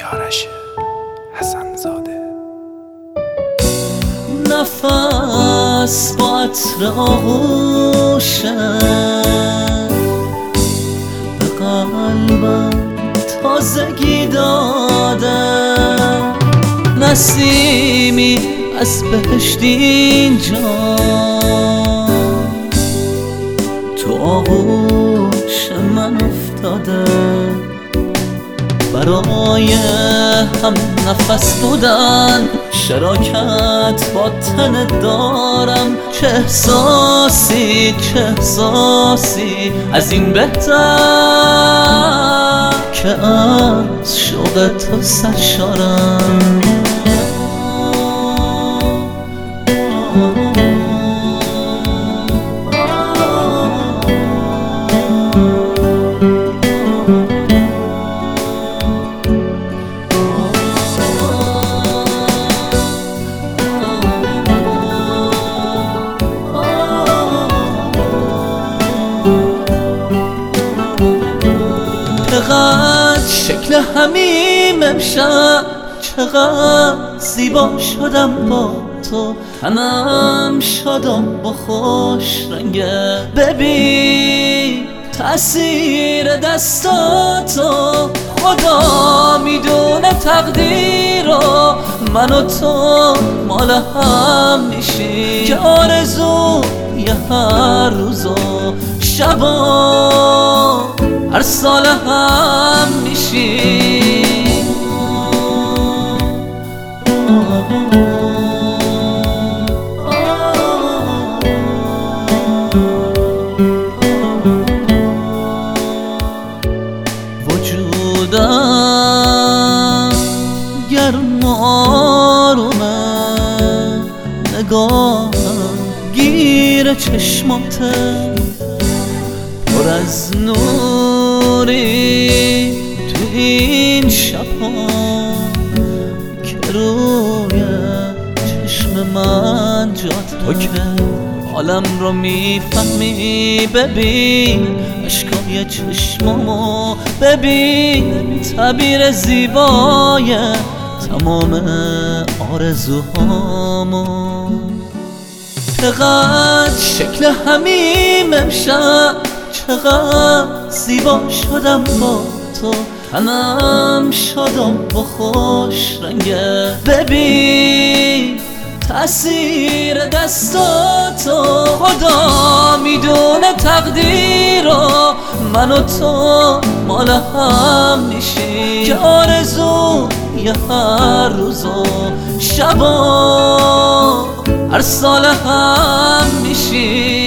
آرش حسن‌زاده. نفس با عطر آغوشت به قلبم تازگی داده، نسیمی از بهشت اینجا تو آغوش من افتاده. برای هم نفس بودن شراکت با تن دارم، چه احساسی چه احساسی از این بهتر که از شوق تو سرشارم. چقدر شکل همین امشب، چقدر زیبا شدم با تو، تنم شدم با خوش رنگه. ببین تأثیر دستاتو، خدا میدونه تقدیر رو، من و تو مال هم میشی که آرزو یه هر روز و شبا هر سال هم میشی. وجودم گرم و آرومه، نگاهم گیر چشماته، پر از نوری تو این شب‌ها که روی چشم من جات. تو که حالم رو میفهمی، ببین اشکای چشمامو، ببین تعبیر زیبای تمام آرزوهامو. چقدر شکل همین امشب، چقدر زیبا شدم با تو، تنم شدم با خوش رنگه. ببین تأثیر دستاتو، خدا میدونه تقدیر رو، من و تو مال هم میشی که آرزو یه هر روز و شبا هر سال هم میشی.